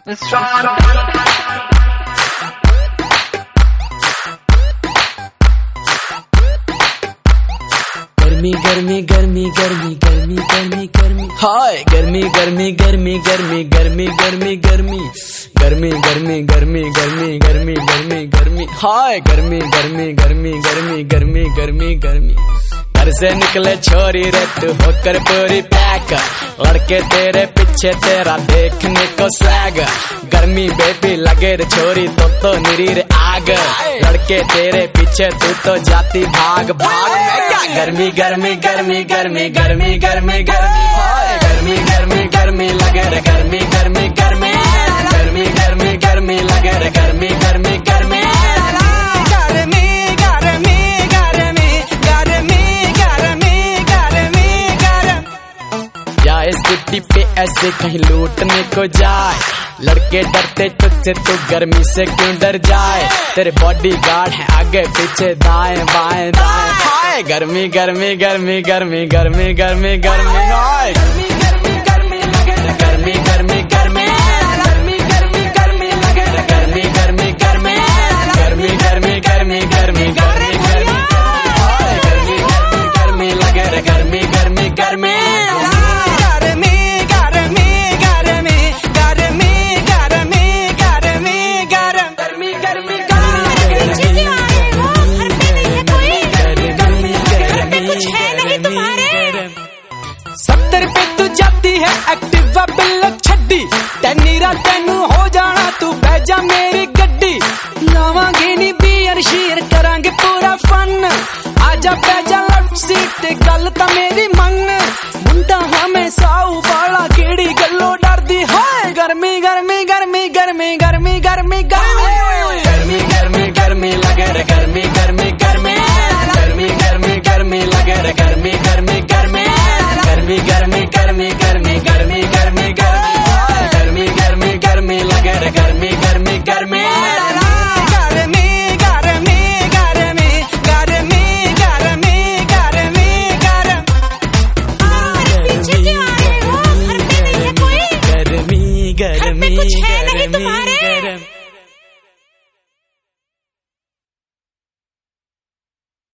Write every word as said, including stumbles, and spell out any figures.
गर्मी गर्मी गर्मी गर्मी गर्मी गर्मी गर्मी हाय गर्मी गर्मी गर्मी गर्मी गर्मी गर्मी गर्मी गर्मी गर्मी गर्मी गर्मी गर्मी गर्मी गर्मी हाय गर्मी गर्मी गर्मी गर्मी गर्मी गर्मी गर्मी घर से निकले छोरी रे तू होकर पूरी पैक, लड़के तेरे पीछे तेरा देखने को सैग। गर्मी बेबी लगे रे छोरी तो तो निरी रे आग, लड़के तेरे पीछे तू तो जाती भाग भाग। मैं क्या गर्मी गर्मी गर्मी गर्मी गर्मी गर्मी गर्मी हाय गर्मी गर्मी गर्मी लगे रे गर्मी गर्मी गर्मी गर्मी गर्मी गर्मी लगे रे गर्मी गर्मी गर्मी स्कूटी पे ऐसे कहीं लूटने को जाए, लड़के डरते तुझसे तू गर्मी से क्यों डर जाए। तेरे बॉडी गार्ड है आगे पीछे दाएं बाएं दाएं हाय गर्मी गर्मी गर्मी गर्मी गर्मी गर्मी गर्मी हाय गर्मी गर्मी गर्मी लगे गर्मी गर्मी गर्मी गर्मी गर्मी गर्मी लगे गर्मी गर्मी गर्मी गर्मी गर्मी गर्मी गर्मी गर्मी गर्मी हाय गर्मी गर्मी गर्मी लगे गर्मी गर्मी गर्मी सत्तर पे तू जाती है एक्टिवा बिल्लो छड्डी, तेनीरा तेनू हो जाना तू बह जा मेरी गड्डी। लावांगे नी बियर शीर करांगे पूरा फन, आजा बह जा लेफ्ट सीट ते गल ता मेरी मन। मुंडा हमें साऊ बाला केड़ी गल्लो डरदी हाय गर्मी गर्मी गर्मी गर्मी गर्मी गर्मी गर्मी गर्मी गर्मी गर्मी लगे रे गर्मी गर्मी गर्मी गर्मी गर्मी गर्मी लगे रे गर्मी गर्मी गर्मी गर्मी गर्मी गर्मी गर्मी गर्मी गर्मी गर्मी गर्मी गर्मी गर्मी लगे रे गर्मी गर्मी गर्मी कुछ है नहीं तुम्हारे